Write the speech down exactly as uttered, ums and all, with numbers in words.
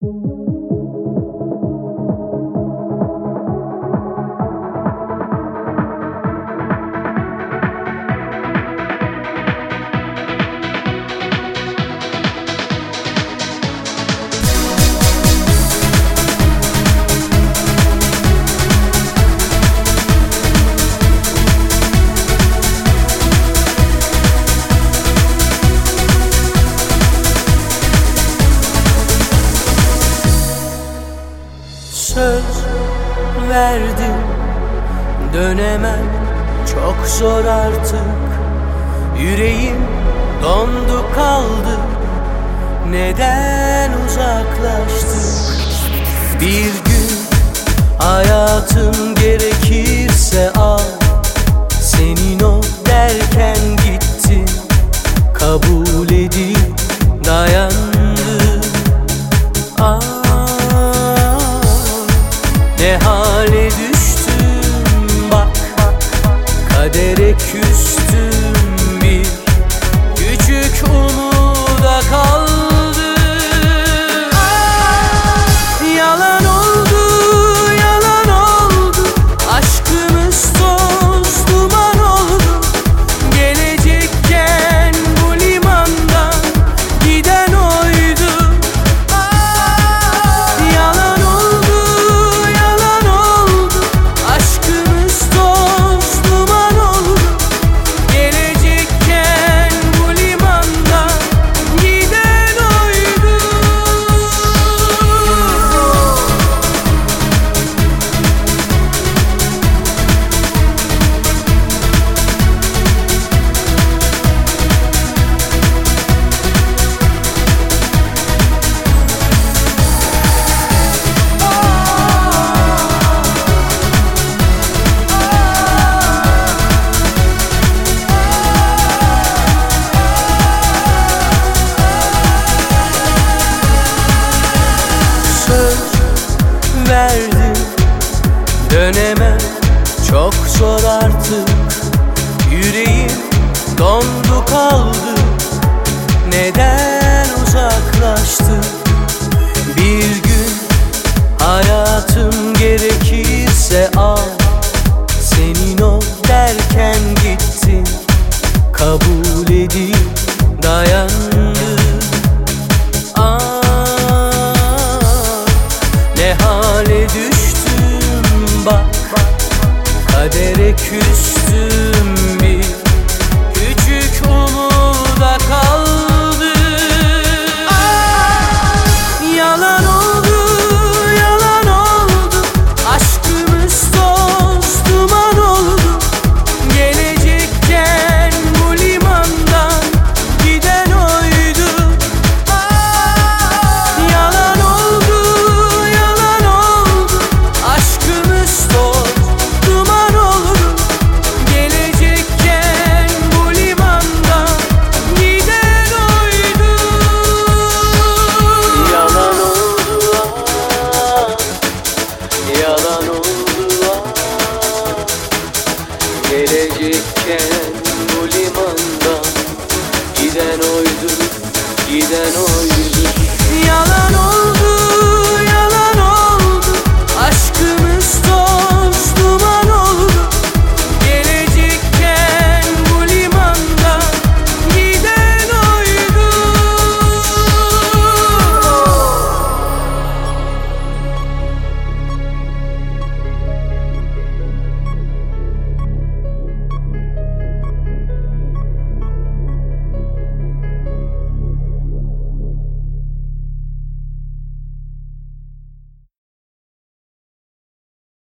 Söz verdim, dönemem, çok zor artık. Yüreğim dondu kaldı, neden uzaklaştık? Bir gün hayatım gerekirse al, senin ol derken gittin, kabul edip dayandım. Ah, ne hale düştüm bak, kadere küstüm, bir küçük umuda kaldım. Ah, yalan oldu, yalan oldu, aşkımız toz duman oldu. Gelecekken bu limandan giden oydu. Ah, yalan oldu, yalan oldu, aşkımız toz duman oldu. Gelecekken bu limandan giden oydu. Söz verdim, dönemem, çok zor artık. Yüreğim dondu kaldı, neden uzaklaştık? Bir gün hayatım gerekirse al, senin ol derken gittin, kabul edip dayandım. Ah, ne hale düştüm bak, kadere küstüm.